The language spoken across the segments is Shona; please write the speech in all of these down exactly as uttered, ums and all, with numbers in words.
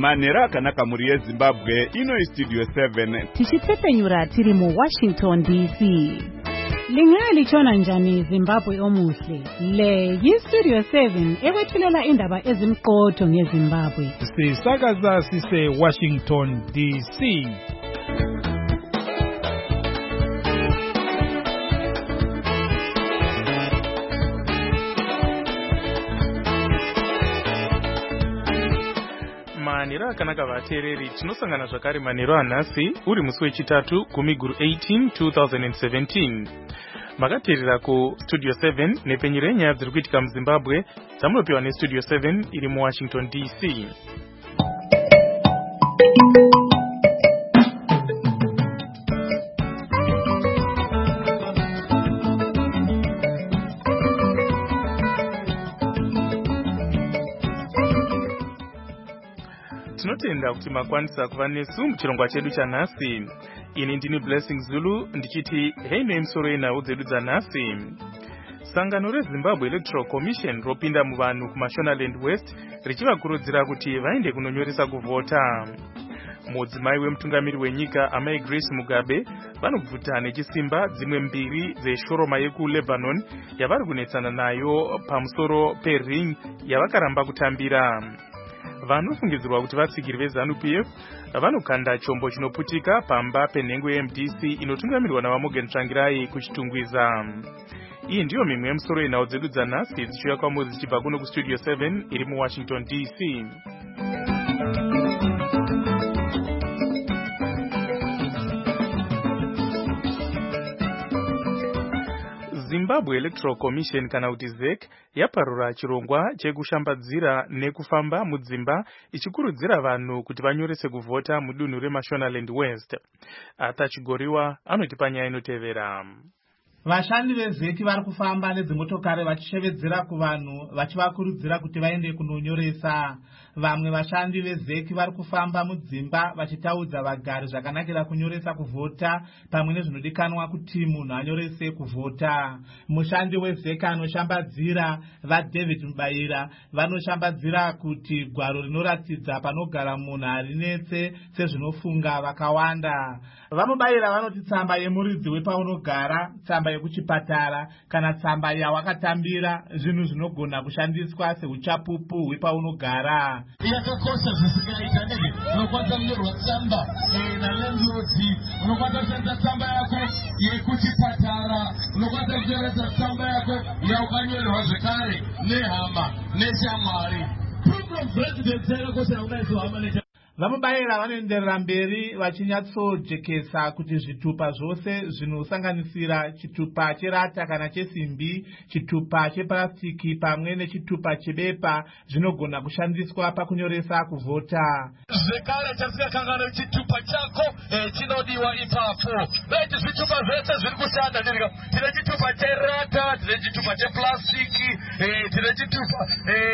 manera kanaka muri yeZimbabwe ino studio seven tichitepenyura tiri mu Washington D C. Lingali chona njani Zimbabwe omuhle. Le yi Studio seven ekwethulela indaba ezimqotho ngeZimbabwe. Sisakaza sise Washington D C. Manira kanaka vatereri tinosangana zvakare maniro anhasi uri musi wechitatu kumiguru eighteen two thousand seventeen. Makaterera ku Studio seven nepenyero yenyaya dziri kuitika muZimbabwe dzamunopiwa neStudio seven iri mu Washington D C. Tinotenda kuti makwanisa kuva nesu muchirongwa chedu chanhasi. Ini ndini Blessing Zulu ndichiti hei nemisoro yenhau dzedu dzanhasi. Sangano reZimbabwe Electoral Commission ropinda muvanhu kuMashonaland West richivakurudzira kuti vaende kunonyoresa kuvhota. Mudzimai wemutungamiri wenyika Amai Grace Mugabe vanobvuta nechisimba dzimwe mbiri dzeshoroma yekuLebanon yavari kunetsana nayo pamusoro pering yavakaramba kutambira. Vanofungidzirwa kuti vatsigiri veZANU-P F vanokanda chombo chinoputika pamba penhengo yeM D C inotungamirwa naVaMorgan Tsvangirai kuchitungwiza. Iyi ndiyo mimwe yemisoro yenhau dzedu dzanhasi dzichiuya kwamuri dzichibva kuno kuStudio seven iri mu Washington D C. Zimbabwe Electoral Commission kana kuti Z E C yaparura chirongwa chekushambadzira nekufamba mudzimba ichikurudzira vanhu kuti vanyorese kuvhota mudunhu reMashonaland West. Ata Chigoriwa anoti panyaya inotevera. Vashandi veZeki vari kufamba nedzimotokari vachishevedzera kuvanhu vachivakurudzira kuti vaende kunonyoresa. Vamwe vashandi veZeki vari kufamba mudzimba vachitaudza vagari zvakanakira kunyoresa kuvhota pamwe nezvinodikanwa kuti munhu anyorese kuvhota. Mushandi weZeki anoshambadzira vaDavid Mubaira vanoshambadzira kuti gwaro rinoratidza panogara munhu harinetse sezvinofunga vakawanda. Vamubaira vanoti tsamba yemuridzi wepaunogara, tsamba yekuchipatara kana tsamba yawakatambira zvinhu zvinogona kushandiswa seuchapupu hwepaunogara. Yakakosha zvisingaita nege unokwanisa kunyorwa tsamba nalandlord, unokwanisa kushandisa tsamba yako yekuchipatara, unokwanisa kunyoresa tsamba yako yaukanyorerwa zvekare nehama neshamwari. Program president yakakosha unaizohama neshamwari. Vamubaira vanoenderera mberi vachinyatsojekesa kuti zvitupa zvose zvinosanganisira chitupa cherata kana chesimbi, chitupa cheplastiki pamwe nechitupa chebepa zvinogona kushandiswa pakunyoresa kuvhota. Zvekare chasikakangana chitupa chako chinodiwa ipapo. Veti zvitupa zvese zviri kushanda ndirika. Tine chitupa cherata, tine chitupa cheplastiki, tine chitupa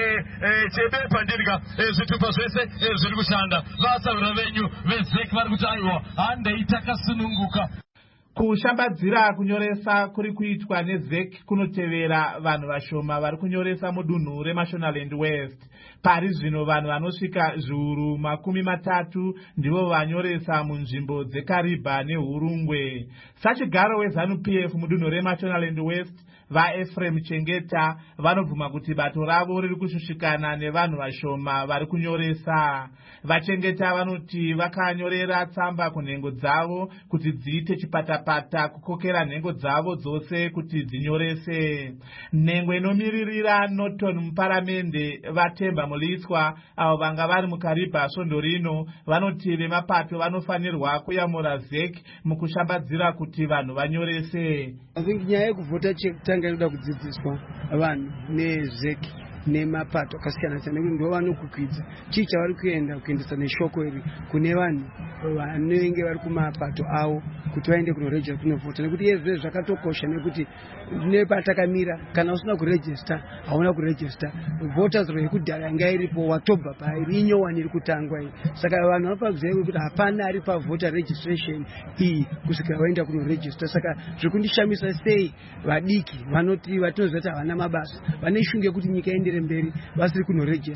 chebepa ndirika. Zvitupa zvese zviri kushanda. Vasaura venyu veZeki vari kuti aiwa handei takasununguka. Kushambadzira kunyoresa kuri kuitwa neZeki kunotevera vanhu vashoma vari kunyoresa mudunhu reMashonaland West. Pari zvino vanhu vanosvika zviuru makumi matatu ndivo vanyoresa munzvimbo dzeKariba neHurungwe. Sachigaro weZANU-P F mudunhu reMashonaland West vaEfrem Chengeta vanobvuma kuti bato ravo riri kushushikana nevanhu vashoma vari kunyoresa. Vachengeta vanoti vakanyorera tsamba kunhengo dzavo kuti dziite chipatapata kukokera nhengo dzavo dzose kuti dzinyorese. Nhengo inomiririra Norton muparamende vaTemba Muliswa avo vanga vari muKariba svondo rino vanoti vemapato vanofanirwa kuyamura ZEC mukushambadzira kuti vanhu vanyorese. I think nyaya yekuvhota chekutanga inoda kudzidziswa vanhu neZEC nemapato akasiyana siyana nekuti ndivo vanokukwidza chii chavari kuenda kuendesa neshoko iri kune vanhu vanenge vari kumapato avo kuti vaende kunorejista kunovhota, nekuti izvezvo zvakatokosha nekuti nepatakamira kana usina kurejista hauna kurejista. Voters roll yekudhara yanga iripo watobva pairi inyowani iri kutangwa iyi. Saka vanhu vanofanira kuziva kuti hapana ari pavoter registration iyi kusvikira vaenda kunorejista. Saka zvekundishamisa sei vadiki vanoti vatinoziva kuti havana mabasa vane shungu yekuti nyika iendere mberi vasiri kunorejista.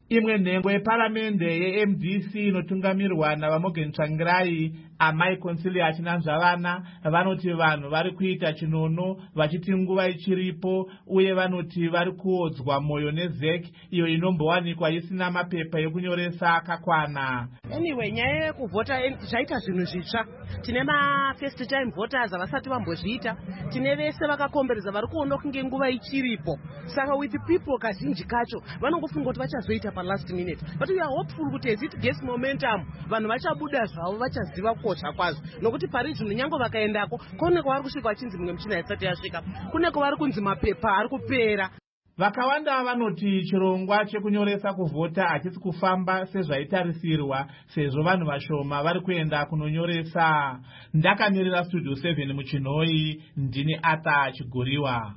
Imwe nhengo yeparamende ye-M D C inotungamirwa naVaMorgan Tsvangirai, amai Consilia Chinanzvavana, vanoti vanhu vari kuita chinono vachiti nguva ichiripo, uye vanoti vari kuodzwa mwoyo neZEC iyo inombowanikwa isina mapepa ekunyoresa akakwana. Anyway, nyaya yekuvhota zvaita zvinhu zvitsva. Tine ma first time voters avasati vambozviita. Tine vese vakakomberedza vari kuona kunge nguva ichiripo. Saka with the people kazhinji kacho vanongofunga kuti vachazoita pa last minute. But we are hopeful kuti as it gets momentum, vanhu vachabuda zvavo vachaziva kukosha kwazvo. Nokuti pari zvino nyango vakaendako, kone kwavari kusvika vachinzi mimwe michina isati yasvika. Kune kwavari kunzi mapepa ari kupera. Vakawanda vanoti chirongwa chekunyoresa kuvhota hachisi kufamba sezvaitarisirwa, sezvo vanhu vashoma vari kuenda kunonyoresa. Ndakamirira Studio seven muChinoi, ndini Ata Chiguriwa.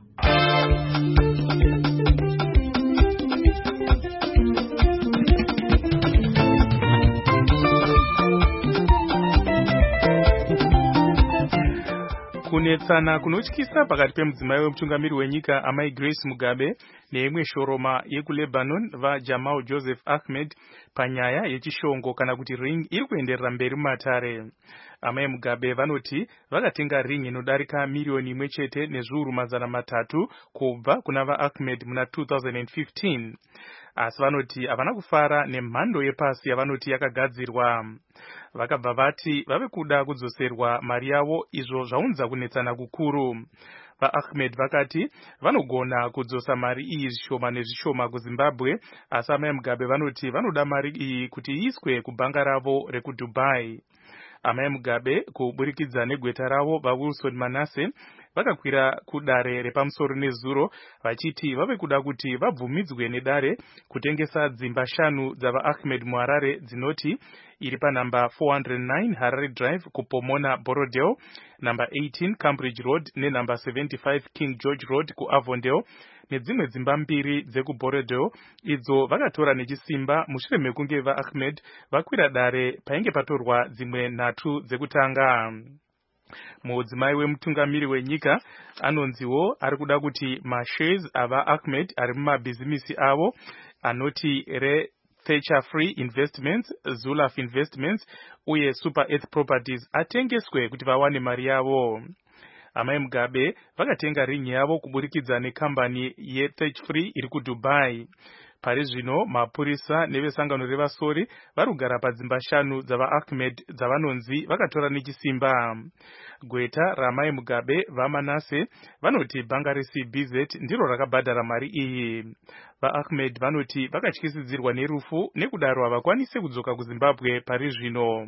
Kunetsana kunotyisa pakati pemudzimai wemutungamiri wenyika amai Grace Mugabe neimwe shoroma yekuLebanon vaJamal Joseph Ahmed panyaya yechishongo kana kuti ring iri kuenderera mberi mumatare. Amai Mugabe vanoti vakatenga ring inodarika milioni imwe chete nezviuru mazana matatu kubva kuna vaAhmed muna two thousand fifteen. Asi vanoti havana kufara nemhando yepasi yavanoti yakagadzirwa. Vakabva vati vave kuda kudzoserwa mari yavo, izvo zvaunza kunetsana kukuru. VaAhmed vakati vanogona kudzosa mari iyi zvishoma nezvishoma kuZimbabwe, asi amai Mugabe vanoti vanoda mari iyi kuti iiswe kubhanga ravo rekuDubai. Amai Mugabe kuburikidza negweta ravo vaWilson Manase vakakwira kudare repamusoro nezuro vachiti vave kuda kuti vabvumidzwe nedare kutengesa dzimba shanu dzavaAhmed muHarare dzinoti iri panamba four hundred nine Harare Drive kuPomona Borodale, number eighteen Cambridge Road nenumber seventy-five King George Road kuAvondale, nedzimwe dzimba mbiri dzekuBorodale idzo vakatora nechisimba mushure mekunge vaAhmed vakwira dare painge patorwa dzimwe nhatu dzekutanga. Mudzimai wemutungamiri wenyika anonziwo ari kuda kuti mashares avaAhmed ari mumabhizimisi avo anoti re Thatcher Free Investments, Zulaf Investments uye Super Earth Properties atengeswe kuti vawane mari yavo. Amai Mugabe vakatenga ring yavo kuburikidza nekambani yeThatcher Free iri kuDubai. Pari zvino mapurisa nevesangano revasori vari kugara padzimba shanu dzavaAhmed dzavanonzi vakatora nechisimba. Gweta ramai Mugabe vaManase vanoti bhanga reC B Z ndiro rakabhadhara mari iyi. VaAhmed vanoti vakatyisidzirwa nerufu nekudaro havakwanise kudzoka kuZimbabwe pari zvino.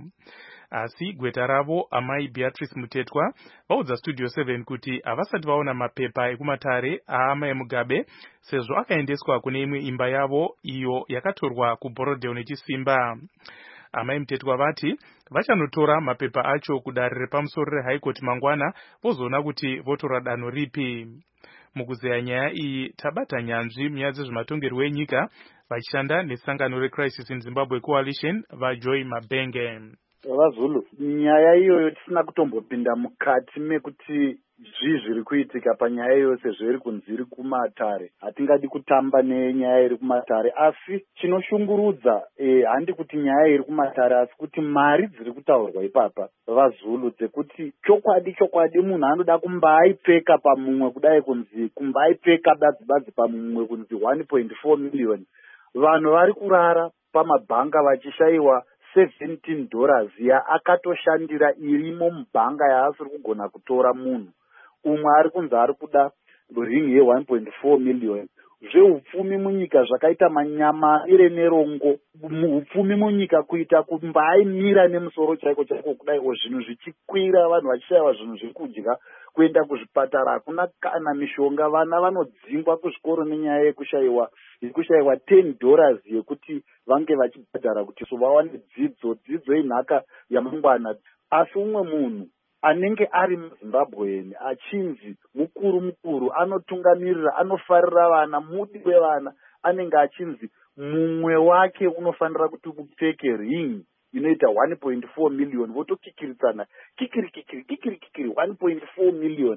Asi gweta ravo amai Beatrice Mutetwa vaudza Studio seven kuti havasati vaona mapepa ekumatare aamai Mugabe sezvo akaendeswa kune imwe imba yavo iyo yakatorwa kuBorodale nechisimba. Amai Mutetwa vati vachanotora mapepa acho kudare repamusoro reHigh Court mangwana vozoona kuti votora danho ripi. Mukuzeya nyaya iyi tabata nyanzvi munyaya dzezvematongerwo enyika vachishanda nesangano reCrisis in Zimbabwe Coalition vaJoy Mabenge. VaZulu, nyaya iyoyo tisina kutombopinda mukati mekuti zvii zviri kuitika panyaya yose zviri kunzi iri kumatare. Hatingadi kutamba nenyaya iri kumatare, asi chinoshungurudza eh, handi kuti nyaya iri kumatare, asi kuti mari dziri kutaurwa ipapa VaZulu dzekuti chokwadi chokwadi munhu anoda kumbaipfeka pamumwe kudai kunzi kumbaipfeka badzi badzi pamumwe kunzi one point four million. Vanhu vari kurara pamabhanga vachishayiwa seventeen dollars ya akatoshandira irimo mubhanga yaasiri kugona kutora munhu. Umwe ari kunzi ari kuda ring ye one point four million. Zveupfumi munyika zvakaita manyama ire nerongo. Upfumi munyika kuita kumbaimira nemusoro chaiko chaiko kudai zvinhu zvichikwira, vanhu vachishayiwa zvinhu zvekudya, kuenda kuzvipatara hakuna kana mishonga, vana vanodzingwa kuzvikoro nenyaya yekushayiwa yekushayiwa ten dollars yekuti vange vachibhadhara kuti so vawane dzidzo dzidzo inhaka yamangwana. Asi umwe munhu anenge ari muZimbabweni achinzi mukuru mukuru anotungamirira anofarira vana mudi wevana anenge achinzi mumwe wake unofanira kuti upfeke ring inoita one point four million, votokikiritsana kikiri kikiri kikiri kikiri one point four million.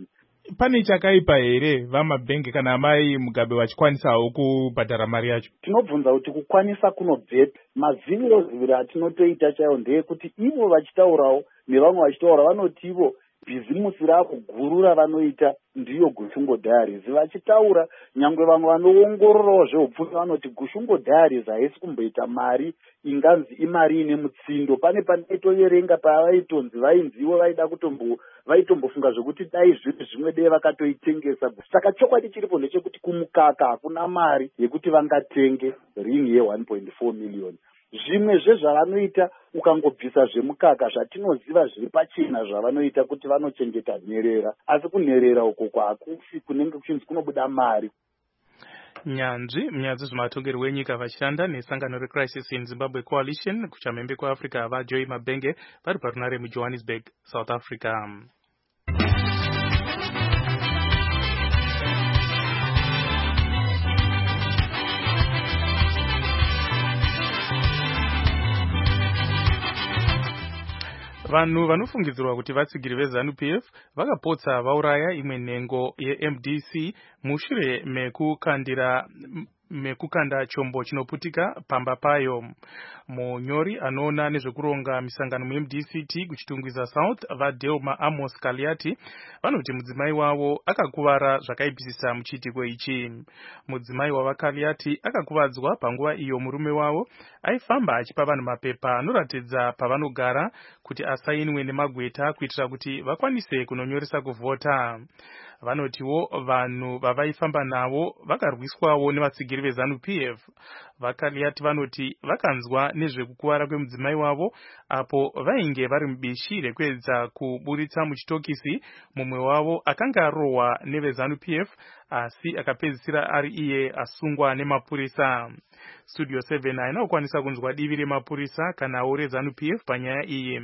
pane chakaipa here vamabhengi kana amai Mugabe vachikwanisawo kubhadhara mari yacho? Tinobvunza kuti kukwanisa kunobvepi. Maziviro ziviri atinotoita chaiwo ndeyekuti ivo vachitaurawo nevamwe vachitaura vanoti ivo bhizimusi ravo guru ravanoita ndiyo Gushungo Diaries. Vachitaura nyangwe vamwe vanoongororawo zveupfumi vanoti Gushungo Diaries haisi kumboita mari inganzi imari ine mutsindo. Pane pandaitoverenga pavaitonzi vainziwo vaida kutombo vaitombofunga zvokuti dai zviri zvimwe dei vakatoitengesa. Saka chokwadi chiripo ndechekuti kumukaka hakuna mari yekuti vangatenge ring ye one point four million. Zvimwe zvezvavanoita ukangobvisa zvemukaka zvatinoziva zviri pachena zvavanoita kuti vanochengeta nherera, asi kunherera uko kwakufi kunenge kuchinzi kunobuda mari. Nyanzvi munyanzvi zvematongerwo enyika vachishanda nesangano reCrisis in Zimbabwe Coalition kuchamhembe kwaAfrica vaJoy Mabhenge vari parunare muJohannesburg, South Africa. Vanhu vanofungidzirwa kuti vatsigiri veZANU-P F vakapotsa vauraya imwe nhengo yeM D C mushure mekukandira mekukanda chombo chinoputika pamba payo. Munyori anoona nezvekuronga misangano muM D C T kuchitungwiza South vaDelma Amos Kaliati vanoti mudzimai wavo akakuvara zvakaipisisa muchiitiko ichi. Mudzimai wavaKaliati akakuvadzwa panguva iyo murume wavo aifamba achipa vanhu mapepa anoratidza pavanogara kuti asainwe nemagweta kuitira kuti vakwanise kunonyoresa kuvhota. Vanotiwo vanhu vavaifamba navo vakarwiswawo nevatsigiri veZANU-P F. VaKaliati vanoti vakanzwa nezvekukuvara kwemudzimai wavo apo vainge vari mubishi rekuedza kuburitsa muchitokisi mumwe wavo akanga arohwa neveZANU-P F asi akapedzisira ari iye asungwa nemapurisa. Studio seven haina kukwanisa kunzwa divi remapurisa kanawo reZANU-P F panyaya iyi.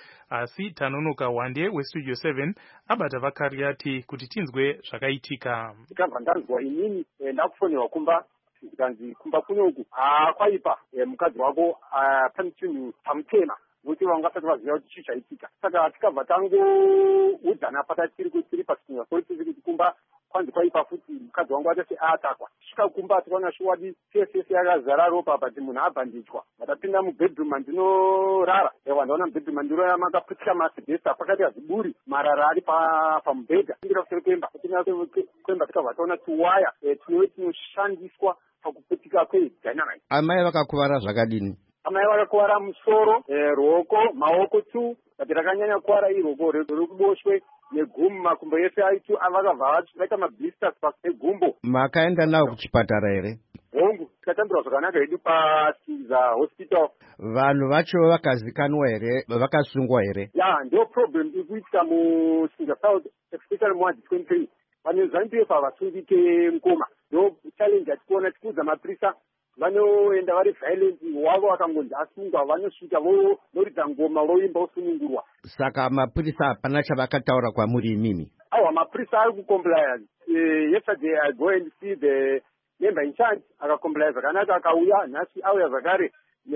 Asi Tanonoka Wande weStudio seven abata vaKaliati kuti tinzwe zvakaitika. Ndikabva ndanzwa inini ndakufonera kumba zikanzi kumba kunoku kwaipa mukadzi wako pane chinhu pamutema kuti vangasati vaziva kuti chii chaitika. Saka tikabva tangoudzana pakati tiri tiri pasikunga kuti tiri kumba kwanzi kwaipa futi mukadzi wangu atati atakwa. Svika kumba tikaona shuwadi sese yakazara ropa bati munhu abhandichwa. Ndapinda mubedroom ndinorara. Ewa ndaona mubedroom ndinora makaputika masibhesta pakati haziburi marara ari pamubhedha. Ndira kuseri kwemba. Kutina kwemba tikabva taona tuwaya tunove tunoshandiswa pakuputika kwedynamite. Amai vakakuvara zvakadini? Amai vakakuvara musoro, ruoko, maoko tu. Kati rakanyanya kuvara iroko rekuboshwe negumu makumbo ese aitu avakabva vaita mablisters pasi pegumbo. Makaenda nawo kuchipatara here? Hongu, tikatambirwa zvakanaka hedu paSiza Hospital. Vanhu vacho vakazikanwa here, vakasungwa here? Ya, ndio problem ikuitika muSiza South, especially mu twenty-three. Vanhu ZANU-P F havasungike mukoma. Ndio challenge atikuona tikuudza maprisa vanoenda vari violent wavo vakangonzi asungwa vanosvika voridza ngoma voimba vosunungurwa. Saka mapurisa hapana chavakataura kwamuri imimi? Awa mapurisa ari kucomply. Yesterday I go and see the member in charge akacomply zvakanaka akauya nhasi auya zvakare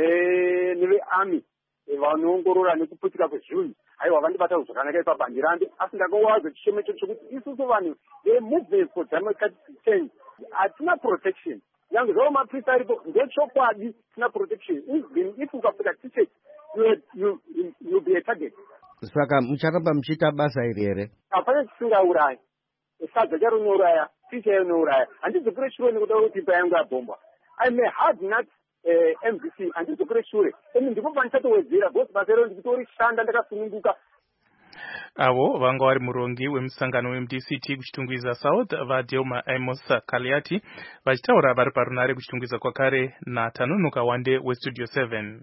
nevearmy vanoongorora nekuputika kwezvinhu. Aiwa vandibata zvakanaka ipabandirande asi ndakawaza chishemo icho chokuti isusu vanhu movement for democratic change hatina protection. Yangu zvawo maprisa aripo ndechokwadi tina protection. If ukapfuta t-shirt you you be a target. Saka mucharamba muchiita basa iri here? Hapana chisingaurayi. Sadza charo nouraya, ticha inouraya. Handidzokere shure nekuda kuti imba yangu yabhombwa. I'm a hard nut M V C handidzokere shure. Eni ndikupa ndichatowedzera because basa iro ndikutorishanda ndakasununguka. Avo vanga vari murongi wemusangano weM D C T kuchitungwiza South vaDelma Amos Kaliati vachitaura vari parunare kuchitungwiza kwakare naTanonoka Wande weStudio seven.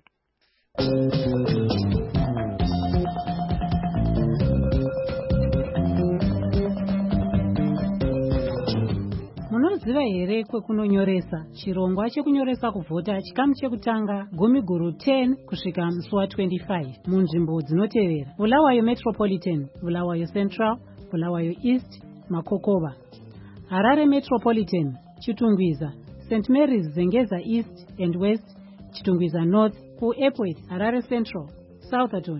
Munoziva here kwekunonyoresa chirongwa chekunyoresa kuvhota chikamu chekutanga gumi guru ten kusvika musi wa twenty-five munzvimbo dzinotevera: Bulawayo Metropolitan, Bulawayo Central, Bulawayo East, Makokova; Harare Metropolitan, Chitungwiza, Saint Mary's Zengeza East and West, Chitungwiza North, kuAirport Harare Central, Southampton,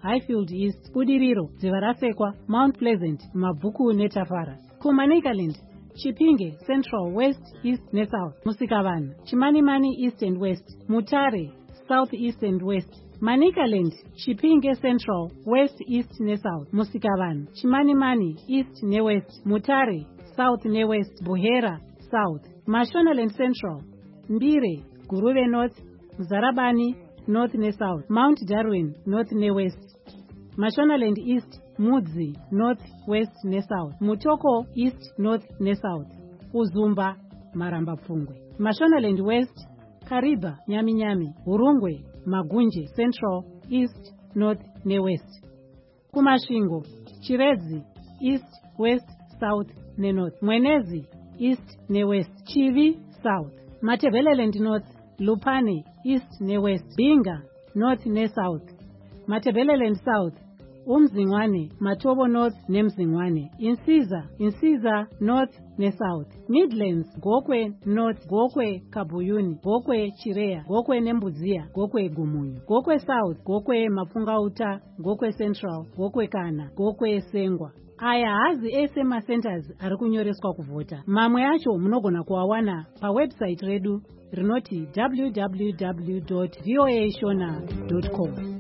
Highfield East, Budiriro, Dziva Rasekwa, Mount Pleasant, Mabvuku neTafara. kuManicaland, Chipinge, Central, West, East neSouth, Musikavana, Chimanimani, East and West, Mutare, South, East and West, Manicaland, Chipinge, Central, West, East neSouth, Musikavana, Chimanimani, East ne West, Mutare, South ne West, Buhera, South, Mashonaland Central, Mbire, Guruve North, Zarabani, North ne South, Mount Darwin, North ne West, Mashonaland East, Mudzi, North, West ne South, Mutoko, East, North ne South, Uzumba, Maramba Pfungwe, Mashonaland West, Kariba, Nyami Nyami, Urungwe, Magunje, Central, East, North ne West, Kumashingo, Chiredzi, East, West, South ne North, Mwenezi, East ne West, Chivi, South, Matebeleland North, Lupane, East ne West, Binga, North ne South, Matebeleland South, Umzingwane, Matobo North ne Mzingwane, Insiza, Insiza North ne South, Midlands, Gokwe North, Gokwe Kabuyuni, Gokwe Chirea, Gokwe Nembuzia, Gokwe Gumunyu, Gokwe South, Gokwe Mapungauta, Gokwe Central, Gokwe Kana, Gokwe Sengwa. Aya hazi ese ma centers ari kunyoreswa kuvhota. Mamwe acho munogona kuawana pa website redu rinoti w w w dot voa shona dot com.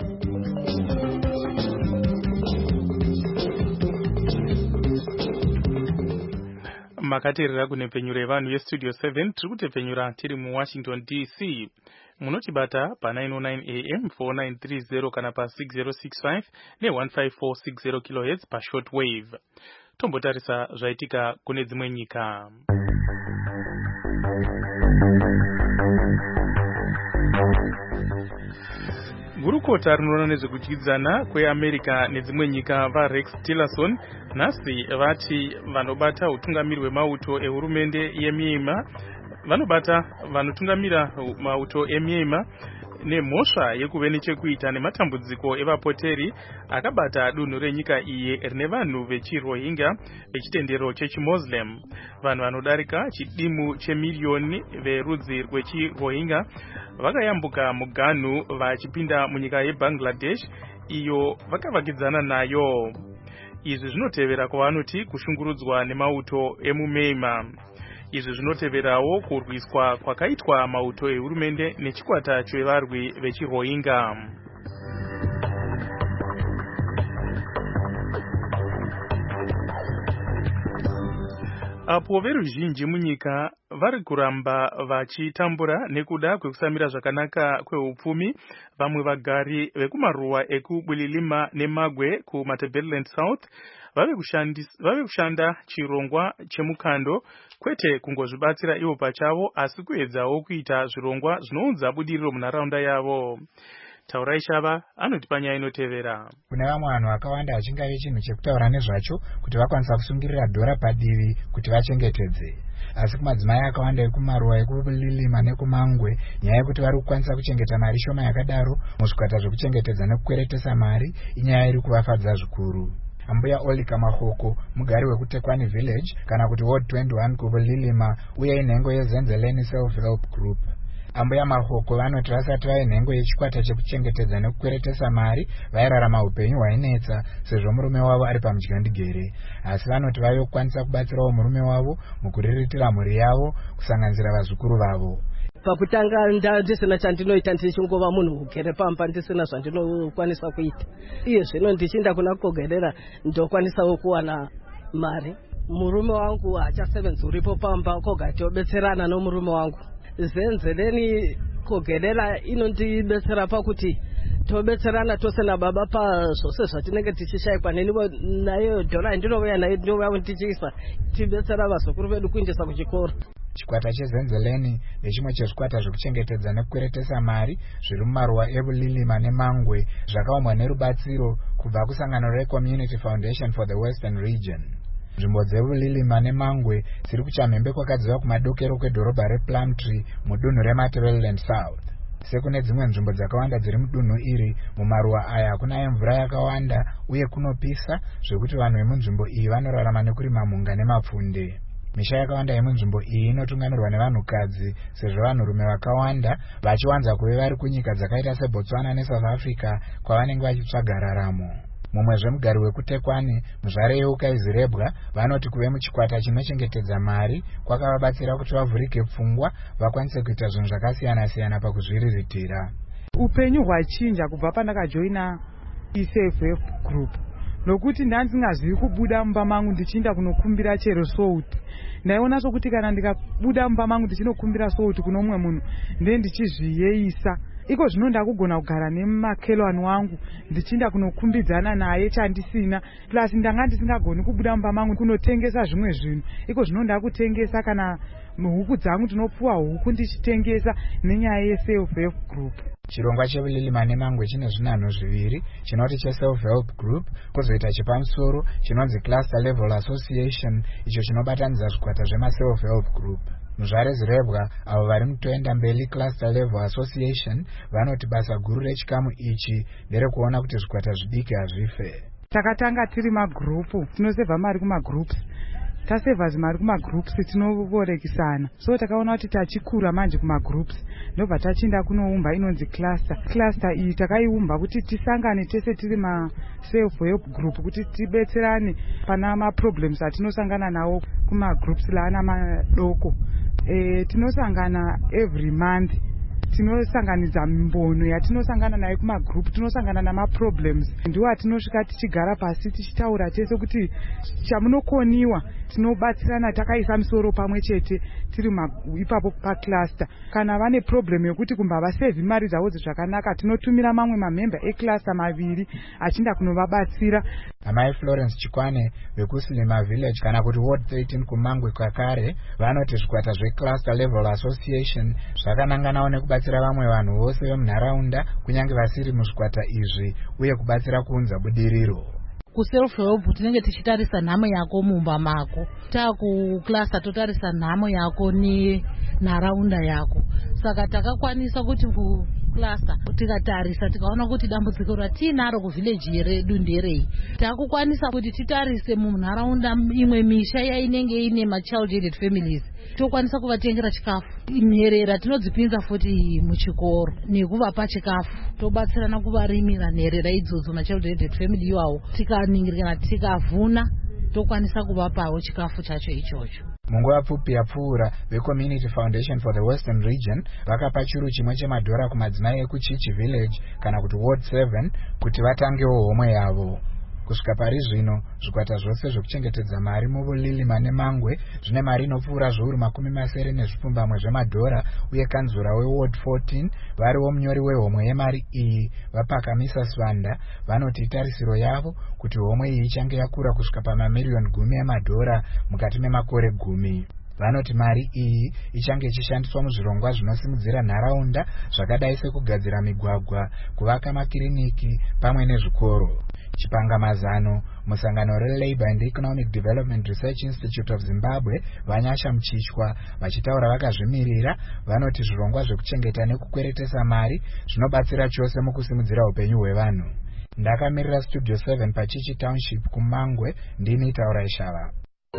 Makaterera kunepfenyura yevanhu yestudio seven tiri kutepfenyura tiri muWashington D C. Munotibata pa nine oh nine A M four nine three zero kana pa six zero six five ne one five four six zero kilohertz pa shortwave. Tombotarisa zvaitika kune dzimwe nyika. Gurukota rinoona nezvekudyidzana kweAmerica nedzimwe nyika vaRex Tillerson nhasi vati vanobata utungamiri hwemauto ehurumende yemyema vanobata vanotungamira mauto emyema nemhosva yekuve nechekuita nematambudziko evapoteri akabata dunhu renyika iye rine vanhu vechiRohingya vechitendero chechiMuslim. Vanhu vanodarika chidimu chemiliyoni verudzi rwechiRohingya vakayambuka muganhu vachipinda munyika yeBangladesh iyo vakavakidzana nayo. Izvi zvinotevera kwavanoti kushungurudzwa nemauto emumyema. Izvi zvinoteverawo kurwiswa kwakaitwa mauto ehurumende nechikwata chevarwi vechiRohingya. Apo veruzhinji munyika vari kuramba vachitambura nekuda kwekusamira zvakanaka kweupfumi, vamwe vagari vekumaruwa ekubulilima nemagwe kuMatebeleland South vave kushanda chirongwa chemukando kwete kungozvibatsira ivo pachavo asi kuedzawo kuita zvirongwa zvinounza budiriro munharaunda yavo. Taurai Shava anoti panyaya inotevera. Kune vamwe vanhu vakawanda vachingave chinhu chekutaura nezvacho kuti vakwanisa kusungirira dhora padivi kuti vachengetedze. Asi kumadzimai akawanda ekumaruwa ekubulilima nekumangwe, nyaya yekuti vari kukwanisa kuchengeta mari shoma yakadaro muzvikwata zvekuchengetedza nekukweretesa mari inyaya iri kuvafadza zvikuru. Ambuya Olika Mahoko, mugari wekuTekwani Village kana kuti Ward twenty-one kubulilima uye inhengo yeZenzeleni Self-Help Group. Ambuya Mahoko vanoti vasati vaye nhengo yechikwata chekuchengetedza nekukweretesa mari vairarama upenyu hwainetsa sezvo murume wavo ari pamudyandigere, asi vanoti vave kukwanisa kubatsirawo murume wavo mukuriritira mhuri yavo kusanganisira vazukuru vavo. Pakutanga ndisina chandinoita ndichingova munhu ugere pamba ndisina zvandinokwanisa kuita. Iye zvino ndichinda kuna kogerera ndokwanisawo kuwana mari. Murume wangu hachasevenzi uripo pamba koga tobetserana nomurume wangu. Zenzeleni kogerera inondibetsera pakuti tobetserana tose nababa pazvose zvatinenge tichishayikwa nenivo nayo dhora ndinouya nayo ndinouya tichiisa tibetsera vazukuru vedu kuendesa kuchikoro. Chikwata cheZenzeleni nechimwe chezvikwata zvekuchengetedza nekukweretesa mari zviri mumaruwa ebulilima nemangwe zvakaumwa nerubatsiro kubva kusangano reCommunity Foundation for the Western Region. Nzvimbo dzebulilima nemangwe dziri kuchamhembe kwakadziva kumadokero kwedhorobha rePlumtree mudunhu reMatebeleland South. Sekune dzimwe nzvimbo dzakawanda dziri mudunhu iri, mumaruwa aya hakunaye mvura yakawanda uye kunopisa zvekuti vanhu vemunzvimbo iyi vanorarama nekurima mhunga nemapfunde. Misha yakawanda yemunzvimbo iyi inotungamirwa nevanhukadzi sezvo vanhurume vakawanda vachiwanza kuve vari kunyika dzakaita seBotswana neSouth Africa kwavanenge vachitsvaga raramo. Mumwezve mugari wekuTekwani, muzvare yeuKaizirebwa, vanoti kuve muchikwata chinochengetedza mari kwakavabatsira kuti vavhurike pfungwa vakwanise kuita zvinhu zvakasiyana-siyana pakuzviriritira. Upenyu hwachinja kubva pandakajoina iSafe Help Group. Nokuti ndandingazivi kubuda mumba mangu ndichienda kunokumbira chero souti. Ndaiona sokuti kana ndikabuda mumba mangu ndichinokumbira souti kuno mumwe munhu ndiye ndichizviyeisa. Iko zvino ndakugona kugara nemakelwani wangu ndichienda kunokumbidzana naye chandisina, plus ndanga ndisingagoni kubuda mumba mangu kunotengesa zvimwe zvinhu. Iko zvino ndakutengesa kana huku dzangu ndinopuwa huku ndichitengesa nenyaya yeSelf Help Group. Chirongwa cheBulilima neMangwe chine zvinhanho zviviri, chinoti cheSelf Help Group, kozoita chepamusoro chinonzi Cluster Level Association, icho chinobatanidza zvikwata zvemaSelf Help Group. Muzvare Zirebwa, avo vari mutoenda mberi Cluster Level Association, vanoti basa guru rechikamu ichi nderekuona kuti zvikwata zvidiki hazvife. Takatanga tiri magrupu, tinosevha mari kumagroups. Tasevha zimari kumagroups tinovorekisana. So takaona kuti tachikura manje kumagroups, ndobva tachinda kunoumba inonzi cluster. Cluster iyi takaiumba kuti tisangane tese tiri ma self help group kuti tibetserane pana ma problems atinosangana nawo kumagroups laana madoko. E, tinosangana every month. Tinosanganidza mbono yatinosangana nayo kumagroup, tinosangana namaproblems. Ndiwo atinosvika tichigara pasi tichitaura tese kuti chamunokoniwa tinobatsirana takaisa musoro pamwe chete tiri ipapo pacluster. Kana vane problem yokuti kumbava save mari dzavo zvakanaka, tinotumira mamwe mamember ecluster maviri achinda kunovabatsira. Amai Florence Chikwane vekuSilima Village kana kuti Ward thirteen kumangwe kwakare vanoti zvikwata zveCluster Level Association zvakananganawo nekubatsira vamwe vanhu vose vemunharaunda kunyange vasiri muzvikwata izvi uye kubatsira kuunza budiriro. Kuself help tinenge tichitarisa nhamo yako mumba mako, takucluster totarisa nhamo yako nenharaunda yako. Saka takakwanisa kuti kucluster tikatarisa tikaona kuti dambudziko ratinaro kuvillage redu nderei, takukwanisa kuti titarise munharaunda imwe misha yainenge ine machild aided families, tokwanisa kuvatengera chikafu. Nherera tinodzipinza futi muchikoro nekuvapa chikafu, tobatsirana kuvarimira nherera idzodzo machild aided family iwawo, tikaningirana tikavhuna tokwanisa kuvapawo chikafu chacho ichocho. Munguva pfupi yapfuura, veCommunity Foundation for the Western Region vakapa churu chimwe chemadhora kumadzimai ekuChichi Village kana kuti Ward seven kuti vatangewo homwe yavo. Kusvika pari zvino, zvikwata zvose zvokuchengetedza mari muBulilima neMangwe zvine mari inopfuura zviuru makumi masere nezvipfumbamwe zvemadhora, uye kanzura weWard fourteen variwo munyori wehomwe yemari iyi vaPakamisa Swanda vanoti itarisiro yavo kuti homwe iyi ichange yakura kusvika pamamiriyoni gumi emadhora mukati memakore gumi. Vanoti mari iyi ichange ichishandiswa muzvirongwa zvinosimudzira nharaunda zvakadai sekugadzira migwagwa, kuvaka makiriniki pamwe nezvikoro. Chipangamazano, musangano reLabour and Economic Development Research Institute of Zimbabwe vanyasha muchichwa vachitaura vakazvimirira vanoti zvirongwa zvekuchengeta nekukweretesa mari zvinobatsira chose mukusimudzira upenyu hwevanhu. Ndakamirira Studio seven paChichi Township kumangwe, ndini Taura Ishava.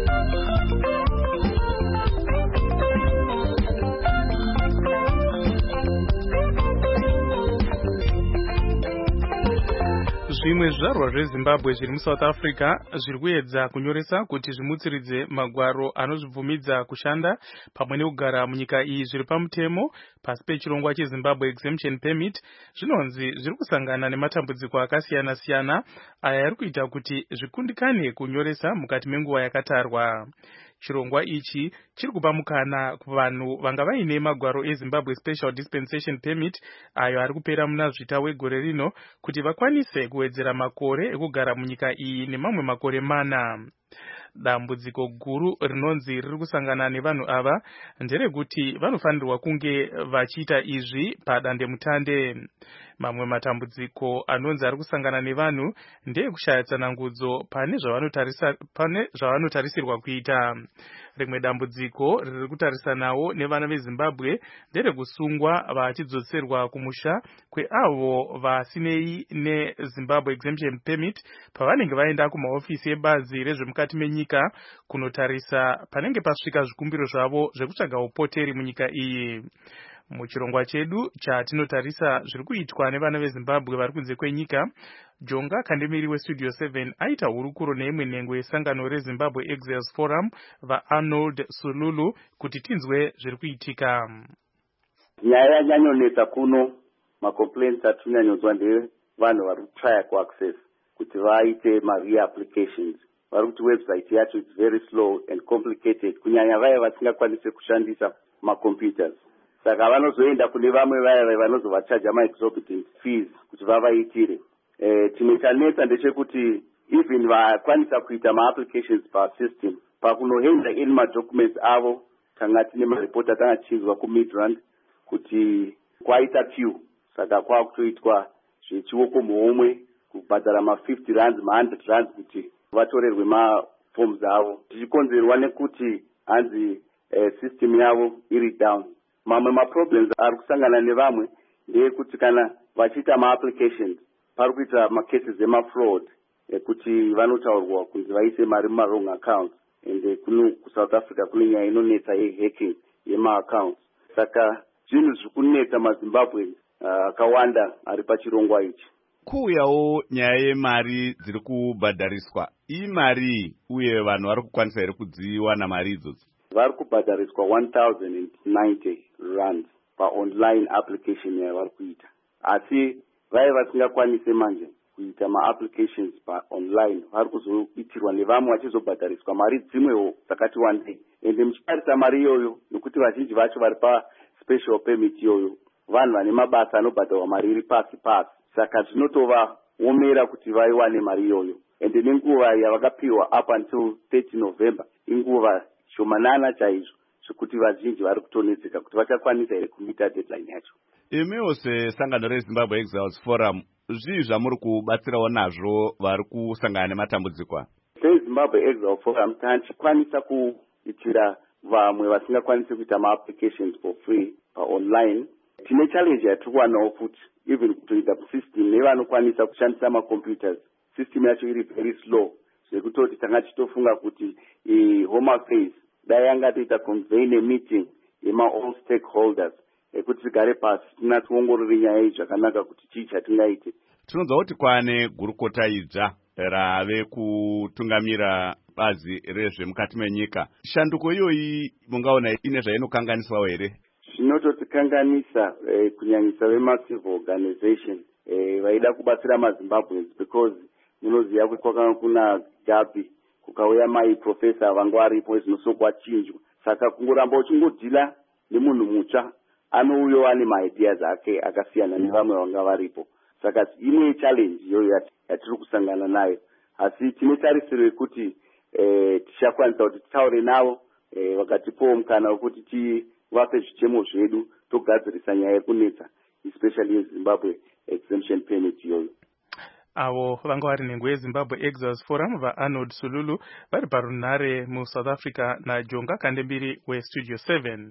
Zvimwe zvizvarwa zveZimbabwe zviri muSouth Africa zviri kuedza kunyoresa kuti zvimutsiridze magwaro anozvibvumidza kushanda pamwe nekugara munyika iyi zviri pamutemo pasi pechirongwa cheZimbabwe Exemption Permit. Zvinonzi zviri kusangana nematambudziko akasiyana siyana aya ari kuita kuti zvikundikane kunyoresa mukati menguva yakatarwa. Chirongwa ichi chiri kupa mukana kuvanhu vanga vaine magwaro eZimbabwe Special Dispensation Permit ayo ari kupera muna zvita wegore rino kuti vakwanise kuwedzera makore ekugara munyika iyi nemamwe makore mana. Dambudziko guru rinonzi riri kusangana nevanhu ava nderekuti vanofanirwa kunge vachiita izvi padandemutande. Mamwe matambudziko anonzi ari kusangana nevanhu ndeyekushaya tsanangudzo pane zvavanotarisa pane zvavanotarisirwa kuita. Rimwe dambudziko riri kutarisanawo nevana veZimbabwe nderekusungwa vachidzoserwa kumusha kweavo vasinei neZimbabwe Exemption Permit pavanenge vaenda kumaofisi ebazi rezvemukati menyika kwenyika kunotarisa panenge pasvika zvikumbiro zvavo zvekutsvaga upoteri munyika iyi. Muchirongwa chedu chatinotarisa zviri kuitwa nevana veZimbabwe vari kunze kwenyika, Jonga Kandemiri weStudio seven aita hurukuro neimwe nhengo yesangano reZimbabwe Exiles Forum vaArnold Sululu kuti tinzwe zviri kuitika. Nyaya yanyanyonetsa kuno macomplaints atinyanyonzwa ndevanhu vari kutraya kuaccess kuti vaite ma-reapplications. Vari kuti website yacho is very slow and complicated kunyanya vaya vasingakwanise kushandisa macomputers. Saka vanozoenda kune vamwe vaya vanozovachaja ma-exorbitant fees kuti vavaitire. Eh, chimwe chanetsa ndechekuti even vakwanisa kuita ma-applications pa-system pakunoenda in ma-documents avo tanga tine maripoti atanga chinzwa kuMidrand kuti kwaita queue. Saka kwakutoitwa zvechioko muhomwe kubhadhara ma-fifty rands ma-one hundred rands kuti vatorerwe ma-forms avo. Zvichikonzerwa nekuti hanzi eh, system yavo iri down. Mamwe ma-problems ari kusangana nevamwe ndeyekuti kana vachiita ma-applications pari kuita ma-cases ema-fraud ekuti vanotaurwa kunzi vaise mari muma-wrong accounts ende kuno kuSouth Africa kune nyaya inonetsa ye-hacking yema-accounts. Saka zvinhu zviri kunetsa maZimbabwe akawanda uh, ari pachirongwa ichi. Kuuyawo nyaya yemari dziri kubhadhariswa, imari uye vanhu vari kukwanisa here kudziwana mari idzodzo? Vari kubhadhariswa one thousand ninety rands pa-online application yavari kuita. Asi vaya vasingakwanise manje kuita ma-applications pa-online vari kuzoitirwa nevamwe vachizobhadhariswa mari dzimwewo dzakati wandei. Ende muchitarisa mari iyoyo nokuti vazhinji vacho vari pa-special permit iyoyo vanhu vane mabasa anobhadharwa mari iri pasi pasi. Saka zvinotovaomera kuti vaiwane mari iyoyo. Ende nenguva yavakapiwa up until thirty November inguva shomanana chaizvo zvekuti vazhinji vari kutonetseka kuti vachakwanisa here kumita deadline yacho. Imiwo sesangano reZimbabwe Exiles Forum, zvii zvamuri kubatsirawo nazvo vari kusangana nematambudziko? SeZimbabwe Exiles Forum tichikwanisa kuitira vamwe vasingakwanisi kuita ma-applications for free pa-online. Tine challenge yatiri kuwanawo futi even kutoita system nevanokwanisa kushandisa ma-computers. System yacho iri very slow zvekutoti tanga tichitofunga kuti i-home affairs dai yanga toita convene meeting yema-all stakeholders ekuti tigare pasi tina tiongorore nyaya iyi zvakanaka kuti chii chatingaite. Tinonzwa kuti kwane gurukota idzva rave kutungamira bazi rezvemukati menyika. Shanduko iyoyi mungaona ine zvainokanganiswawo here? Zvinototikanganisa eh, kunyanyisa vema-civil organization eh, vaida kubatsira maZimbabweans because munoziva kuti kwakanga kuna gapi kukauya mai-profesa vangu varipo zvinosokwa chinjwa. Saka kungoramba uchingodhila nemunhu mutsva anouyo ane ma-ideas ake akasiyana nevamwe vanga varipo. Saka imwe challenge iyoyo yatiri kusangana nayo. Asi tine tarisiro yekuti eh, tichakwanisa kuti titaure navo eh, vakatipowo mukana wekuti tivape zvichemo zvedu togadzirisa nyaya yekunetsa especially yeZimbabwe exemption permit iyoyo. Avo vanga vari nhengo yeZimbabwe Exiles Forum vaArnold Sululu vari parunhare muSouth Africa naJonga Kandemiri weStudio seven.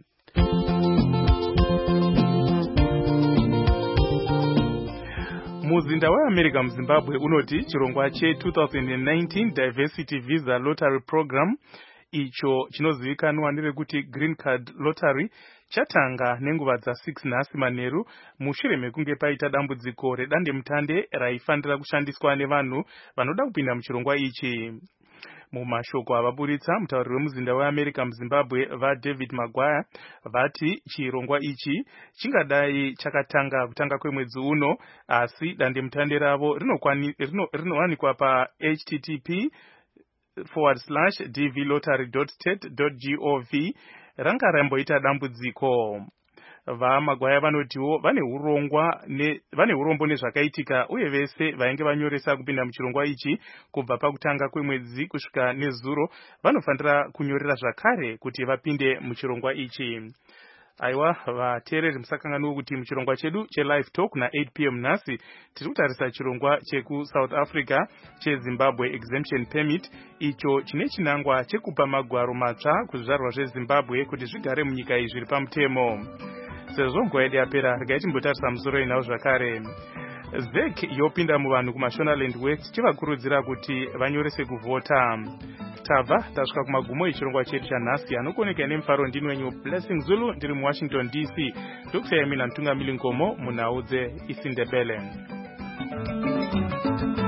Muzinda weAmerica muZimbabwe unoti chirongwa che-twenty nineteen Diversity Visa Lottery Program icho chinozivikanwa nerekuti Green Card Lottery chatanga nenguva dza-six nhasi manheru mushure mekunge paita dambudziko redandemutande raifanira kushandiswa nevanhu vanoda kupinda muchirongwa ichi. Mumashoko avaburitsa mutauriri wemuzinda weAmerica muZimbabwe vaDavid Maguire vati chirongwa ichi chingadai chakatanga kutanga kwemwedzi uno, asi dandemutande ravo rinowanikwa pa h t t p forward slash d v lottery dot state dot gov ranga ramboita dambudziko. VaMaguire vanotiwo vane urongwa ne vane urombo nezvakaitika uye vese vainge vanyoresa kupinda muchirongwa ichi kubva pakutanga kwemwedzi kusvika nezuro vanofanira kunyorera zvakare kuti vapinde muchirongwa ichi. Aiwa vateereri musakanganwa kuti muchirongwa chedu che-live talk na eight p m nhasi tiri kutarisa chirongwa chekuSouth Africa cheZimbabwe Exemption Permit icho chine chinangwa chekupa magwaro matsva kuzvizvarwa zveZimbabwe kuti zvigare munyika iyi zviri pamutemo. Sezvo nguva yedu yapera regai timbotarisa musoro inawo zvakare. zek yopinda muvanhu kumashonaland west chivakurudzira kuti vanyorese kuvhota. tabva tasvika kumagumo echirongwa chedu chanhasi anokoneka nemufaro ndini wenyu Blessing Zulu ndiri muwashington D C ndokusiyamina mutungamiri ngomo munhau dzeIsindebele.